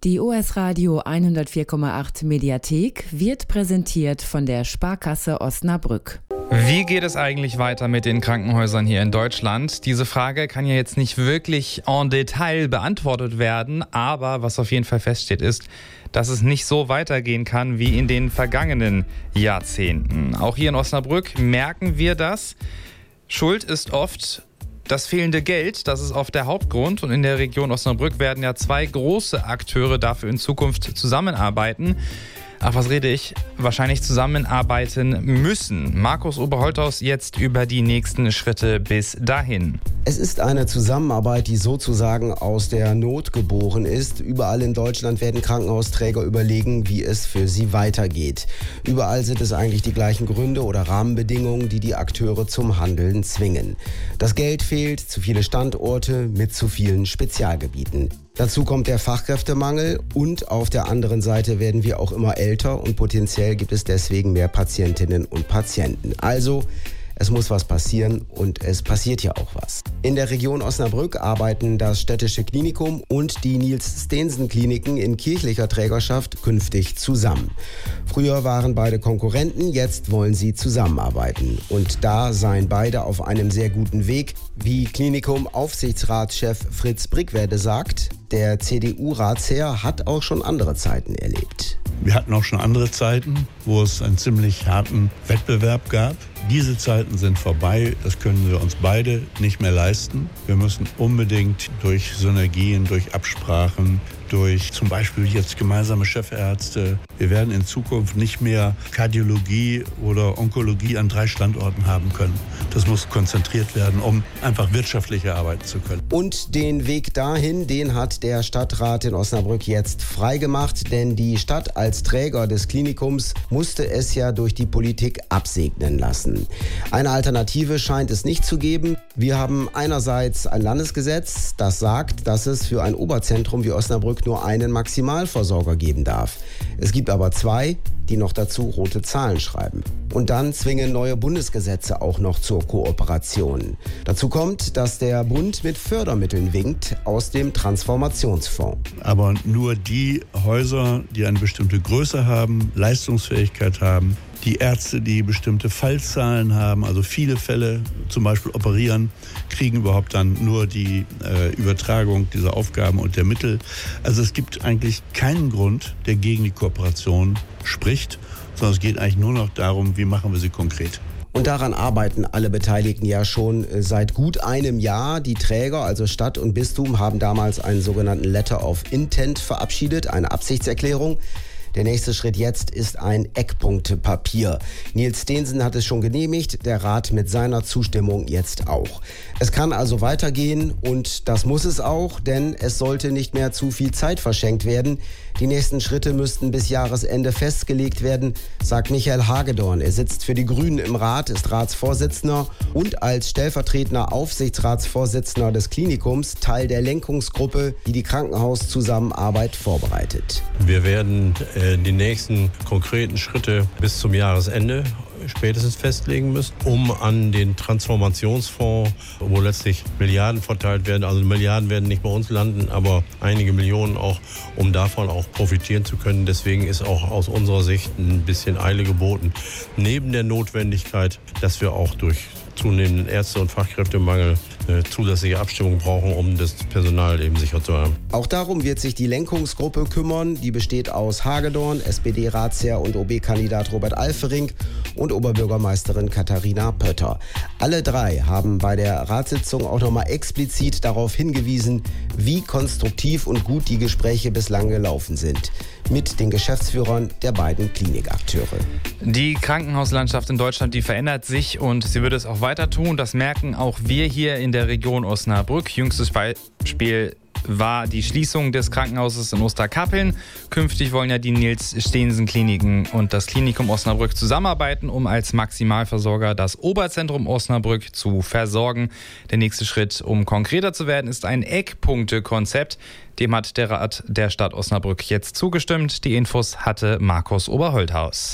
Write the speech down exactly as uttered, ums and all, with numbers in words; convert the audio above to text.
Die O S Radio hundertvier Komma acht Mediathek wird präsentiert von der Sparkasse Osnabrück. Wie geht es eigentlich weiter mit den Krankenhäusern hier in Deutschland? Diese Frage kann ja jetzt nicht wirklich en Detail beantwortet werden, aber was auf jeden Fall feststeht ist, dass es nicht so weitergehen kann wie in den vergangenen Jahrzehnten. Auch hier in Osnabrück merken wir das. Schuld ist oft das fehlende Geld, das ist oft der Hauptgrund. Und in der Region Osnabrück werden ja zwei große Akteure dafür in Zukunft zusammenarbeiten. Ach, was rede ich? Wahrscheinlich zusammenarbeiten müssen. Markus Oberholthaus jetzt über die nächsten Schritte bis dahin. Es ist eine Zusammenarbeit, die sozusagen aus der Not geboren ist. Überall in Deutschland werden Krankenhausträger überlegen, wie es für sie weitergeht. Überall sind es eigentlich die gleichen Gründe oder Rahmenbedingungen, die die Akteure zum Handeln zwingen. Das Geld fehlt, zu viele Standorte mit zu vielen Spezialgebieten. Dazu kommt der Fachkräftemangel und auf der anderen Seite werden wir auch immer älter und potenziell gibt es deswegen mehr Patientinnen und Patienten. Also es muss was passieren und es passiert ja auch was. In der Region Osnabrück arbeiten das Städtische Klinikum und die Niels-Steensen-Kliniken in kirchlicher Trägerschaft künftig zusammen. Früher waren beide Konkurrenten, jetzt wollen sie zusammenarbeiten. Und da seien beide auf einem sehr guten Weg, wie Klinikum-Aufsichtsratschef Fritz Brickwede sagt. Der C D U-Ratsherr hat auch schon andere Zeiten erlebt. Wir hatten auch schon andere Zeiten, wo es einen ziemlich harten Wettbewerb gab. Diese Zeiten sind vorbei, das können wir uns beide nicht mehr leisten. Wir müssen unbedingt durch Synergien, durch Absprachen, durch zum Beispiel jetzt gemeinsame Chefärzte. Wir werden in Zukunft nicht mehr Kardiologie oder Onkologie an drei Standorten haben können. Das muss konzentriert werden, um einfach wirtschaftlicher arbeiten zu können. Und den Weg dahin, den hat der Stadtrat in Osnabrück jetzt freigemacht, denn die Stadt als Träger des Klinikums musste es ja durch die Politik absegnen lassen. Eine Alternative scheint es nicht zu geben. Wir haben einerseits ein Landesgesetz, das sagt, dass es für ein Oberzentrum wie Osnabrück nur einen Maximalversorger geben darf. Es gibt aber zwei, die noch dazu rote Zahlen schreiben. Und dann zwingen neue Bundesgesetze auch noch zur Kooperation. Dazu kommt, dass der Bund mit Fördermitteln winkt aus dem Transformationsfonds. Aber nur die Häuser, die eine bestimmte Größe haben, Leistungsfähigkeit haben, die Ärzte, die bestimmte Fallzahlen haben, also viele Fälle zum Beispiel operieren, kriegen überhaupt dann nur die äh, Übertragung dieser Aufgaben und der Mittel. Also es gibt eigentlich keinen Grund, der gegen die Kooperation spricht, sondern es geht eigentlich nur noch darum, wie machen wir sie konkret. Und daran arbeiten alle Beteiligten ja schon seit gut einem Jahr. Die Träger, also Stadt und Bistum, haben damals einen sogenannten Letter of Intent verabschiedet, eine Absichtserklärung. Der nächste Schritt jetzt ist ein Eckpunktepapier. Niels-Steensen hat es schon genehmigt, der Rat mit seiner Zustimmung jetzt auch. Es kann also weitergehen und das muss es auch, denn es sollte nicht mehr zu viel Zeit verschenkt werden. Die nächsten Schritte müssten bis Jahresende festgelegt werden, sagt Michael Hagedorn. Er sitzt für die Grünen im Rat, ist Ratsvorsitzender und als stellvertretender Aufsichtsratsvorsitzender des Klinikums Teil der Lenkungsgruppe, die die Krankenhauszusammenarbeit vorbereitet. Wir werden äh, die nächsten konkreten Schritte bis zum Jahresende spätestens festlegen müssen, um an den Transformationsfonds, wo letztlich Milliarden verteilt werden, also Milliarden werden nicht bei uns landen, aber einige Millionen auch, um davon auch profitieren zu können. Deswegen ist auch aus unserer Sicht ein bisschen Eile geboten. Neben der Notwendigkeit, dass wir auch durch zunehmenden Ärzte- und Fachkräftemangel äh, zusätzliche Abstimmung brauchen, um das Personal eben sicher zu haben. Auch darum wird sich die Lenkungsgruppe kümmern. Die besteht aus Hagedorn, S P D-Ratsherr und O B-Kandidat Robert Alfering und Oberbürgermeisterin Katharina Pötter. Alle drei haben bei der Ratssitzung auch nochmal explizit darauf hingewiesen, wie konstruktiv und gut die Gespräche bislang gelaufen sind mit den Geschäftsführern der beiden Klinikakteure. Die Krankenhauslandschaft in Deutschland, die verändert sich und sie wird es auch weiter tun. Das merken auch wir hier in der Region Osnabrück. Jüngstes Beispiel war die Schließung des Krankenhauses in Osterkappeln. Künftig wollen ja die Niels-Steensen-Kliniken und das Klinikum Osnabrück zusammenarbeiten, um als Maximalversorger das Oberzentrum Osnabrück zu versorgen. Der nächste Schritt, um konkreter zu werden, ist ein Eckpunktekonzept. Dem hat der Rat der Stadt Osnabrück jetzt zugestimmt. Die Infos hatte Markus Oberholthaus.